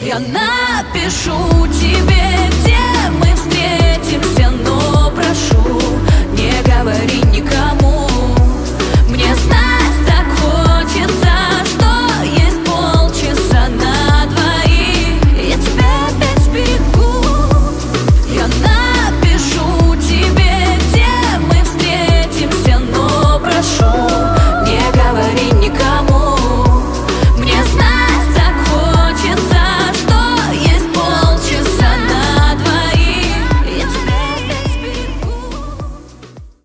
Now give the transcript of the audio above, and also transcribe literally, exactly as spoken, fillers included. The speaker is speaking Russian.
Я напишу тебе, где мы встретимся, но прошу, не говори никому.